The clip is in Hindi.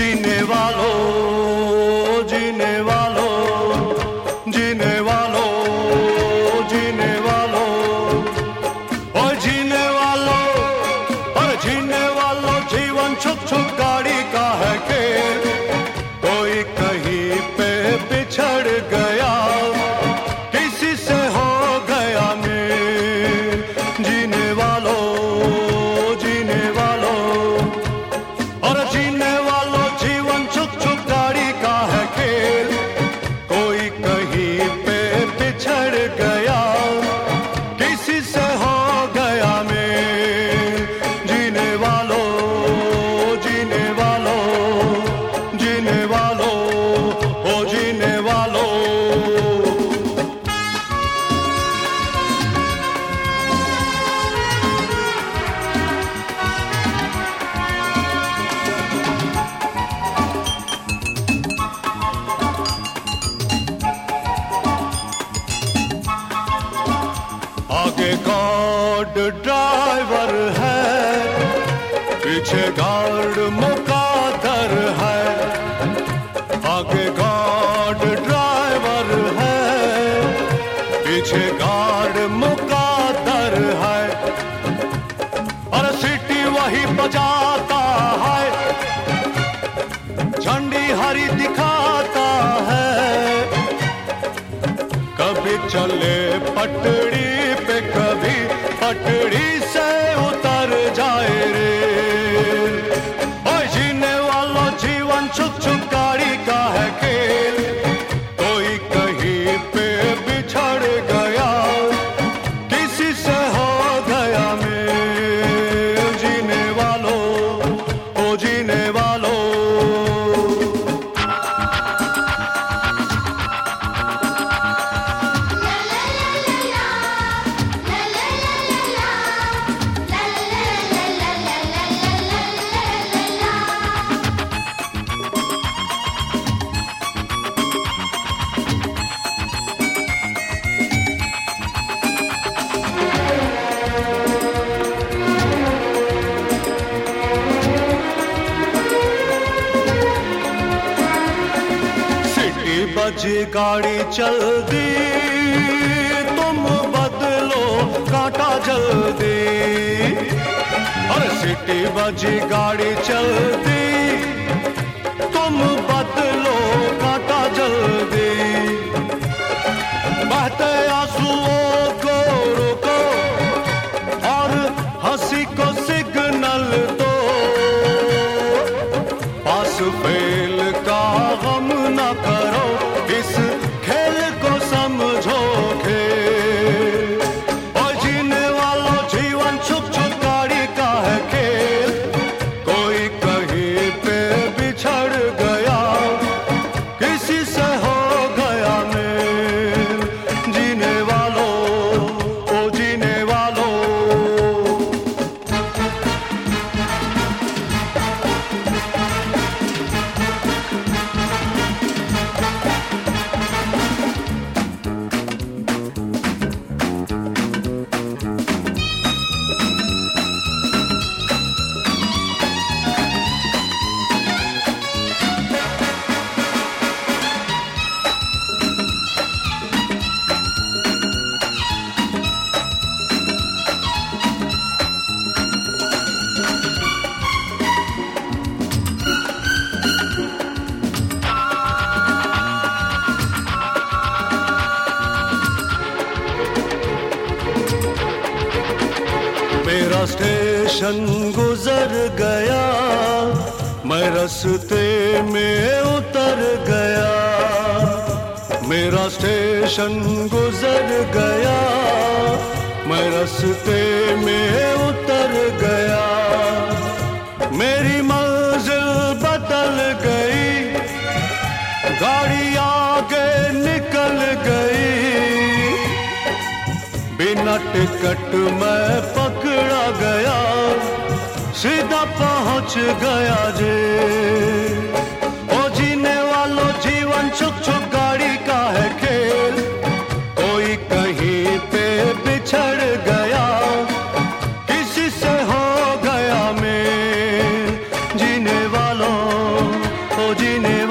जीने वालों, जीने वालों, जीने वालों, जीने वालों, और जीने वालों, और जीने वालों, जीवन छुक छुक गाड़ी का है खेल। कोई कहीं पे बिछड़ गया, किसी से हो गया मेल। जीने वालों, जीने वालों, और जीने वालों, जीवन छुक छुक गाड़ी का है खेल। कोई कहीं पे बिछड़ गया, किसी से हो गया मेल। जीने वालों, जीने वालों, जीने वालों, ओ जीने वालों। आगे गार्ड ड्राइवर है, पीछे गार्ड मुकादर है। आगे गार्ड ड्राइवर है, पीछे गार्ड मुकादर है। और सीटी वही बजाता है, झंडी हरी दिखाता है। कभी चले पटड़ी पे, कभी पटड़ी से उतर जाए रे। ओए जीने वालों, जीवन छुक छुक गाड़ी का है खेल। कोई कहीं पे बिछड़ गया, किसी से हो गया मेल। जीने वालों, ओ जीने वालों। बजी गाड़ी चल दी, तुम बदलो कांटा जल्दी। और सिटी बजी गाड़ी चल दी, तुम बदलो कांटा जल्दी। बहते आंसुओं को रोको और हंसी को सिग्नल दो। पास फेल का गम न करो, इस खेल को समझो खेल। और जीने वालों, जीवन छुक छुक गाड़ी का है खेल। कोई कहीं पे बिछड़ गया, किसी से हो गया मेल। जीने वालों, ओ जीने वालों। मेरा स्टेशन गुजर गया, मैं रास्ते में उतर गया। मेरा स्टेशन गुजर गया, मैं रास्ते में उतर गया। मेरी मंजिल बदल गई, गाड़ी आगे निकल गई। बिना टिकट मैं पकड़ा गया, सीधा पहुंच गया जे। ओ जीने वालों, जीवन छुक छुक गाड़ी का है खेल। कोई कहीं पे बिछड़ गया, किसी से हो गया मेल। जीने वालों, जीने